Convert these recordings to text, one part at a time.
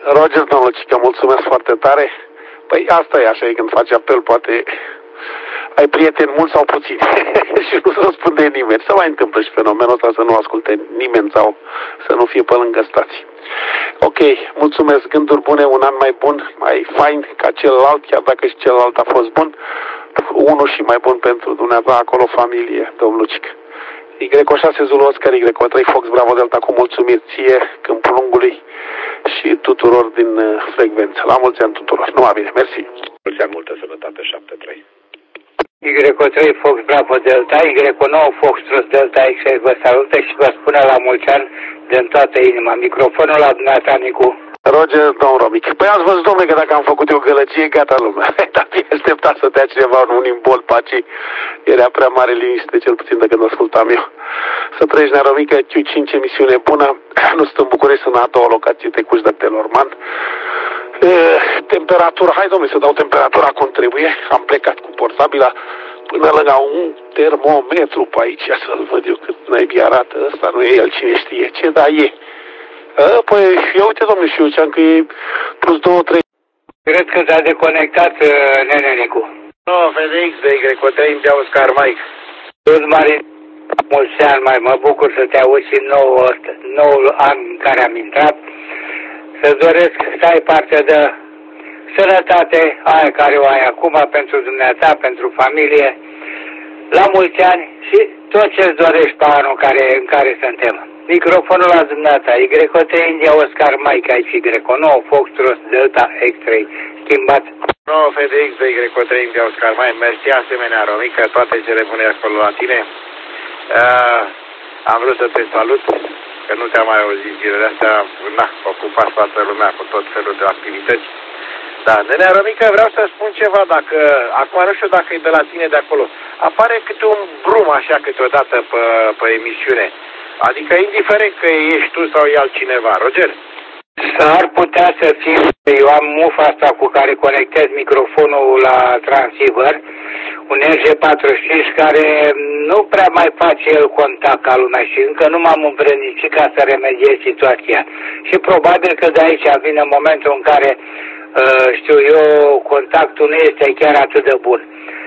Roger, domnul Cică, mulțumesc foarte tare. Păi asta e așa, e când faci apel, poate ai prieteni mulți sau puțini și nu se răspunde nimeni. Se mai întâmplă și fenomenul ăsta să nu asculte nimeni sau să nu fie pe lângă stații. Ok, mulțumesc, gânduri bune, un an mai bun, mai fain ca celălalt, chiar dacă și celălalt a fost bun. Unul și mai bun pentru dumneavoastră, acolo familie, domnul Cică. Y6 Zulu Oscar, Y3 Fox Bravo Delta, cu mulțumiri ție, Câmpul Lungului și tuturor din frecvență. La mulți ani tuturor. Numai bine, mersi. Mulți ani, multă sănătate, 7-3. Y3 Fox Bravo Delta, Y9 Fox Trust Delta X6 vă salută și vă spune la mulți ani din toată inima. Microfonul la dumneata, Nicu. Roger, domn Romic. Păi ați văzut, domnule, că dacă am făcut eu gălăgie, gata lumea. Dar fi așteptat să dea cineva un imbol paci. Era prea mare liniște, cel puțin de când ascultam eu. Să trăiești, nea Romică, Q5 emisiune bună. Nu sunt în București, sunt în a doua locație, Tecuș de Telorman. Temperatura, hai domnule să dau temperatura cum trebuie. Am plecat cu portabila până lângă un termometru pe aici, să-l văd eu cât naibii arată. Ăsta nu e el, cine știe ce, dar e. Păi, ia uite, domnule, și eu ziceam că e plus 2-3. Cred că s-a deconectat nene Nicu. Nu, FedEx de Y3 de Oscar Mike. Tot mare, mulți ani mai, mă bucur să te auzi și noul an în care am intrat. Să-ți doresc să ai parte de sănătate, aia care o ai acum, pentru dumneata, pentru familie, la mulți ani și tot ce-ți dorești pe anul în care suntem. Microfonul la dumneata, Y3 India Oscar Mike, aici Y9 Fox Trust Delta X3, schimbat. Nu, FedEx de Y3 India Oscar Mike, mersi asemenea, Romică, toate cele bune acolo la tine. Am vrut să te salut, că nu te-am mai auzit zilele astea, ocupat toată lumea cu tot felul de activități. Da, nenea Romică, vreau să spun ceva, dacă, acum nu știu dacă e de la tine de acolo, apare câte un brum așa câteodată pe emisiune. Adică indiferent că ești tu sau e altcineva. Roger? S-ar putea să fie, eu am mufa asta cu care conectez microfonul la transceiver, un RG45 care nu prea mai face el contact ca lumea și încă nu m-am împrănicit ca să remediez situația. Și probabil că de aici vine momentul în care, știu eu, contactul nu este chiar atât de bun.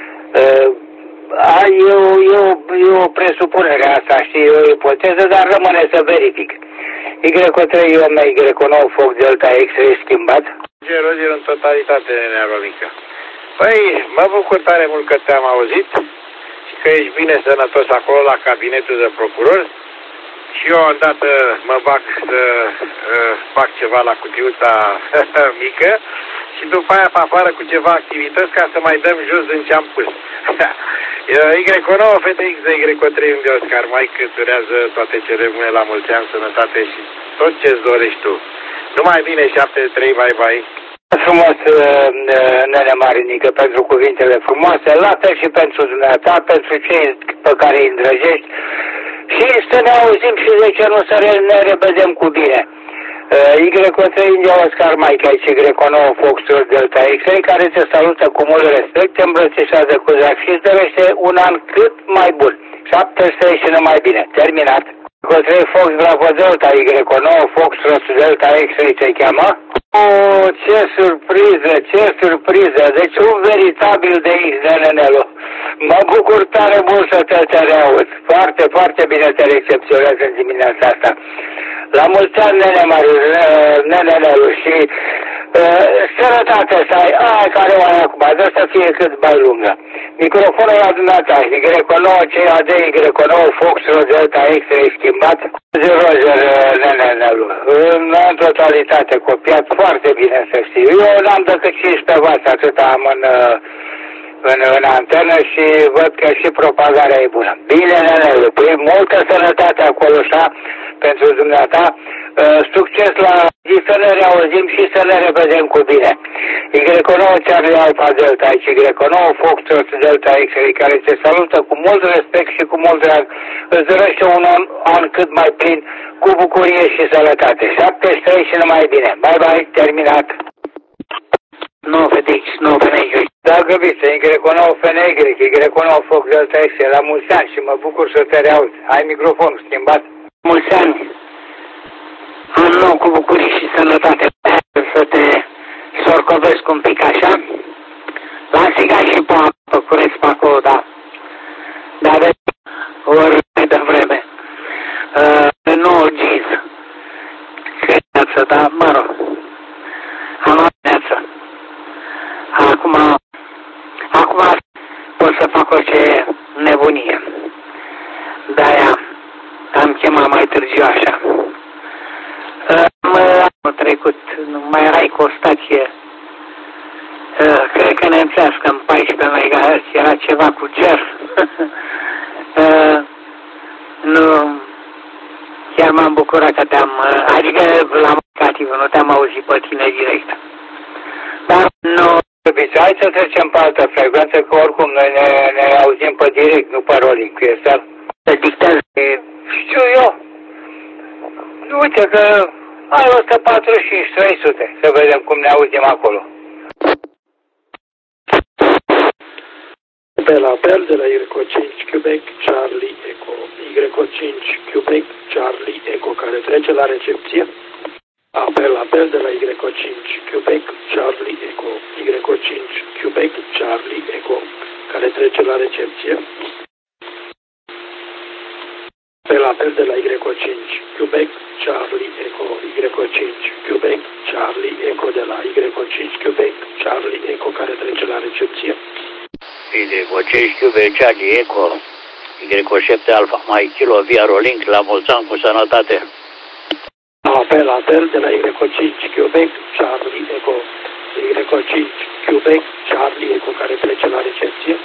E o presupunere asta, știi, e o ipoteză, dar rămâne să verific. Y3 Y9 Fox Delta X3 schimbat. Roger, în totalitate, nenea Romică. Păi, mă bucur tare mult că te-am auzit și că ești bine sănătos acolo la cabinetul de procuror. Și eu îndată mă bag să fac ceva la cutiuța mică și după aia pe afară cu ceva activități ca să mai dăm jos din ce am pus. Y9 FedEx de Y3 de Oscar Mike îți urează toate cele bune la mulți ani, sănătate și tot ce-ți dorești tu. Numai bine, 7-3, bye-bye. Frumos, nene Marinică, pentru cuvintele frumoase, la fel și pentru dumneata, pentru cei pe care îi îndrăgești și să ne auzim și de ce nu să ne revedem cu bine. Y3 India Oscar Mike, aici Y9 Fox Trust Delta X3, care te salută cu mult respect, te îmbrățișează cu drag și îți dorește un an cât mai bun. 7 și numai bine. Terminat. Y3 Fox Bravo Delta, Y9 Fox Trust Delta X3 te cheamă? Oh, ce surpriză, ce surpriză! Deci un veritabil de X de nenelu. Mă bucur tare mult să te reaud. Foarte, foarte bine te recepționez în dimineața asta. La mulți ani, nenelu, și sănătate să ai, aia care o ai acum, dar să fie cât mai lungă. Microfonul la dumneata, Y9 CAD, Y9 Fox Delta X3 schimbat. Roger, nenelu, în totalitate copiat, foarte bine să știu. Eu n-am decât 15 W, atât am în antenă și văd că și propagarea e bună. Bine, nenelu, păi multă sănătate acolo, așa, pentru dumneata, succes la zi, să ne reauzim și să ne revedem cu bine. Y9 Charlie Alpha Delta, aici Y9 Fox Delta X-Ray, care te salută cu mult respect și cu mult drag. Îți dorește un an cât mai plin, cu bucurie și sănătate. 73 și numai bine. Bye bye, terminat. Nu, FedEx, nu, FNY. Da, găbiță, Y9 FNY, Y9 Fox Delta X-Ray, la mulți ani și mă bucur să te reaud. Ai microfonul schimbat. Mulți ani. An nou cu bucurie și sănătate. Să Bacovesc un pic așa. L-am strigat și pe apă curăț pe acolo, da. Dar de ori de vreme. Nu giz. Credeață, dar mă rog. Am ameață. Acum pot să fac orice nebunie. De-aia am chemat mai târziu așa. Am trecut, mai erai cu o stație, cred că nemțească în 14 MHz, era ceva cu ger. Nu, chiar m-am bucurat că te-am, adică la motivativ, nu te-am auzit pe tine direct. Dar nu... Hai să trecem pe altă frecvență, că oricum noi ne auzim pe direct, nu pe rolling cu Estel. Să dictează. Știu eu. Uite că ai 145-300, să vedem cum ne auzim acolo. Apel, apel de la Y5 Quebec Charlie Eco, Y5 Quebec Charlie Eco, care trece la recepție. Apel de la Y5 Quebec Charlie Eco, Y5 Quebec Charlie Eco, care trece la recepție. Apel de la Y5 Quebec Charlie Eco, Y5 Quebec Charlie Eco, de la Y5 Quebec Charlie Eco, care trece la recepție. Y5 Quebec Charlie Eco, Y7 Alfa Mike Kilo via Rolink, la mulți ani cu sănătate. Apel de la Y5 Quebec Charlie Eco, Y5 Quebec Charlie Eco, care trece la recepție.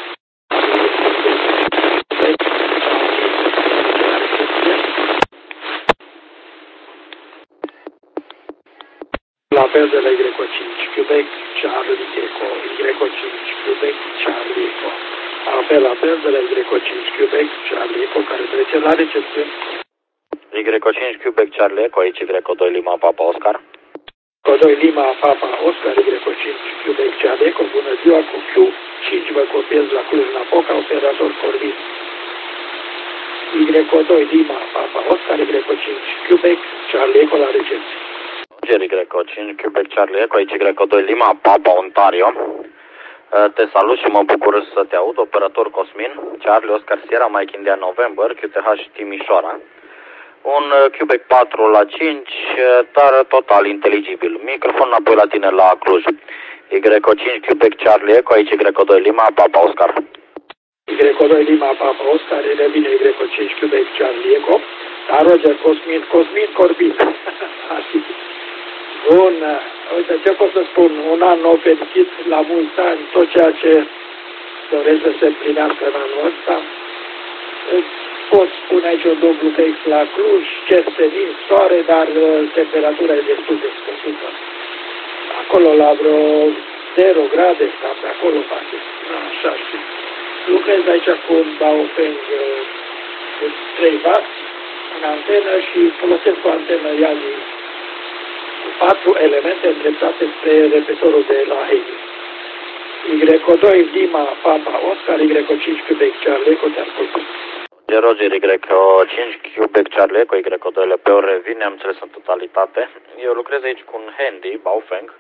Apel de la Y5 Quebec Charlie Eco, Y5 Quebec Charlie Eco. Apel de la Y5 Quebec Charlie Eco, care trece la recepție. Y5 Quebec Charlie Eco, aici Y2 Lima Papa Oscar. Y2 Lima Papa Oscar, Y5 Quebec Charlie Eco, bună ziua, cu Q5 vă copiez la Cluj-Napoca, operator Corvin. Y2 Lima Papa Oscar, Y5 Quebec Charlie Eco la recepție. Y5 Quebec Charlie Eco, aici Y2 Lima Papa Ontario. Te salut și mă bucur să te aud, operator Cosmin, Charlie Oscar Sierra Mike India November, QTH Timișoara. Un Quebec 4 la 5, dar total inteligibil. Microfon înapoi la tine la Cluj. Y5 Quebec Charlie Eco, aici Y2 Lima Papa Oscar. Y2 Lima Papa Oscar, revine Y5 Quebec Charlie Eco. Da, Roger, Cosmin Corbin. Bun, uite, ce pot să spun, un an nou fericit, la mulți ani, tot ceea ce doresc să se împlinească în anul ăsta. Pot spune aici un dublu tex la Cluj, cer senin, soare, dar temperatura e destul de scăzută. Acolo la vreo 0 grade, sau pe acolo face, așa și lucrez aici cu un Baofeng de 3W în antenă și folosesc o antenă Yali cu 4 elemente îndreptate spre repetorul de la Heidi. Y2 Lima Papa Oscar, Y5 Quebec Charlie Eco, te ascultă. Roger, Y5 Quebec Charlie Eco, Y2 pe ore revine, am înțeles în totalitate. Eu lucrez aici cu un handy, Baofeng,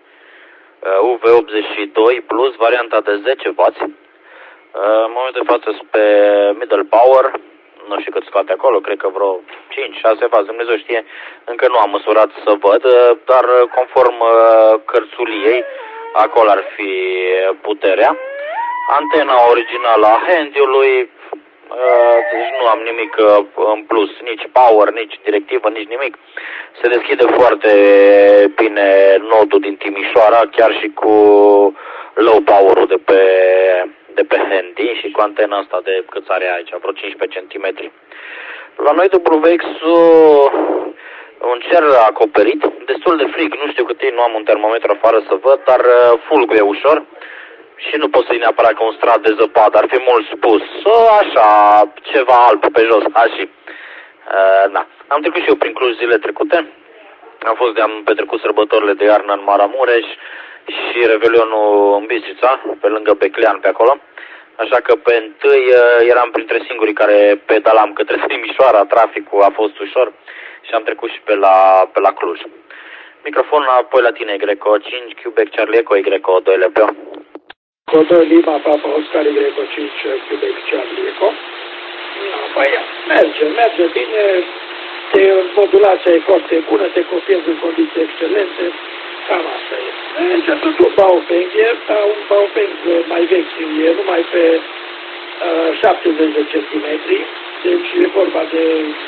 UV82 plus, varianta de 10W. În momentul de față sunt pe middle power, nu știu cât scoate acolo, cred că vreo 5-6W, Dumnezeu știe, încă nu am măsurat să văd, dar conform cărțuliei, acolo ar fi puterea. Antena originală a handy-ului, deci nu am nimic în plus, nici power, nici directivă, nici nimic. Se deschide foarte bine nodul din Timișoara, chiar și cu low power-ul de pe handy și cu antena asta de cât are aici, vreo 15 cm. La noi WX-ul un cer acoperit, destul de frig, nu știu cât e, nu am un termometru afară să văd, dar fulgul e ușor. Și nu pot să-i neapărat ca un strat de zăpadă, ar fi mult spus. Așa, ceva alb pe jos, așa. Da. Am trecut și eu prin Cluj zile trecute. Am petrecut sărbătorile de iarnă în Maramureș și Revelionul în Bistrița, pe lângă Beclean, pe acolo. Așa că pe întâi eram printre singurii care pedalam către Timișoara, traficul a fost ușor și am trecut și pe la Cluj. Microfonul apoi la tine, Greco 5, Quebec Charlie Echo, Greco 2 Lepeo. Codo Lima, Papa Oscar, Greco 5, Quebec Charlie Echo. Păi, merge bine, modulația e foarte bună, te copiezi în condiții excelente, cam asta e. Merge tot un Baofeng, dar un Baofeng mai vechi, e numai pe 70 de centimetri, deci e vorba de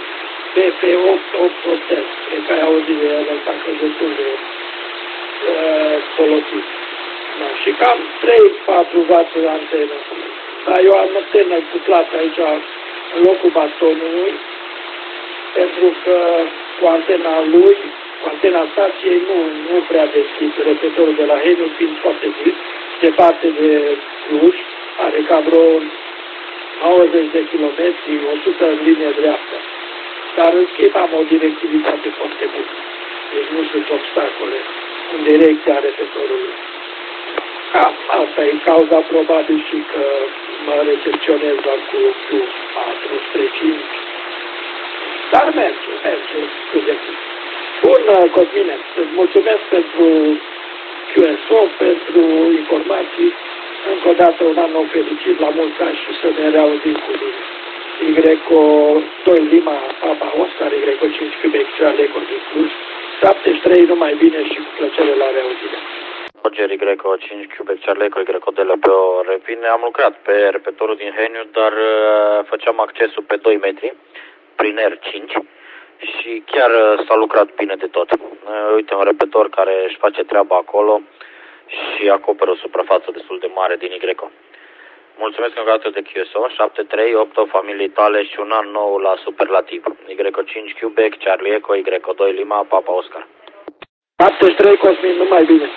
BP8 cred că ai auzit de el ăsta, că e destul de folosit. Da, și cam 3-4 W antenă. Dar eu am antenă cuplată aici în locul bastonului, pentru că cu antena lui, cu antena stației, nu prea deschid repetorul de la Heniu, fiind foarte departe de Cluj, are ca vreo 90 de kilometri, 100 în linie dreaptă. Dar în schimb am o directivitate foarte bună. Deci nu sunt obstacole în direcția repetorului. Cam asta e cauza, probabil, și că mă recepționez doar cu Q4 spre 5. Dar merge cât de cât. Bun, Cosmine, îți mulțumesc pentru QSO, pentru informații. Încă o dată un an nou fericit, la mulți ani și să ne reauzim cu bine. Greco 2 Lima, Papa Oscar, Greco 5 Quebec Charlie Echo din Cluj, 73, numai bine și cu plăcere la reauzire. Roger, Greco 5 Quebec Charlie Echo, Greco de la Peo revine. Am lucrat pe repetorul din Heniu, dar făceam accesul pe 2 metri, prin R5 și chiar s-a lucrat bine de tot. Uite, un repetor care își face treaba acolo și acoperă o suprafață destul de mare din Greco. Mulțumesc încă o dată de QSO, 738 familiei tale și un an nou la superlativ. Greco 5 Quebec, Charlie Echo, Greco 2 Lima, Papa Oscar. 73, Cosmin, numai bine.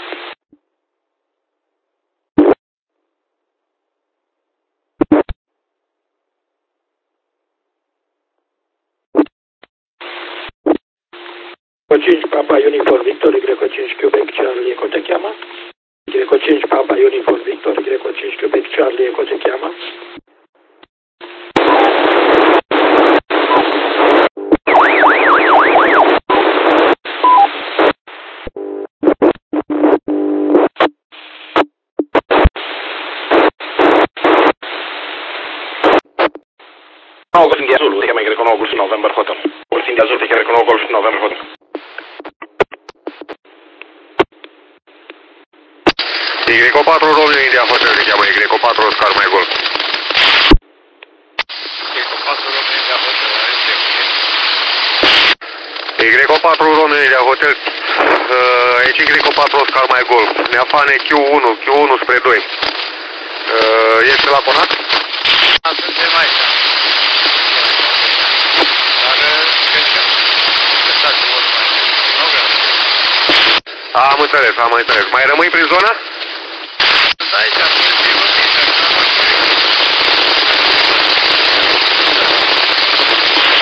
Greco 5 Papa Uniform Victory, Greco 5 Quebec, Charlie Echo te cheamă? Greco 5 Papa Uniform Victory, Greco 5 Quebec, Charlie Echo te cheamă? Golf India Zulu, te chiama Greco 9 Golf November Hotel. Golf India Zulu, te chiama Greco 9 Golf November Hotel. Y4 Romeo India Hotel, te chiama Y4 Oscar Mai Golf. Y4 Romeo India Hotel, Y4 Romeo India Hotel, aici Y4 Oscar Mai Golf. Neafane Q1 spre 2. Este la conat? suntem aici. Dar cred că dați vor mai nou Am înțeles. Mai rămâi prin zonă? sunt aici.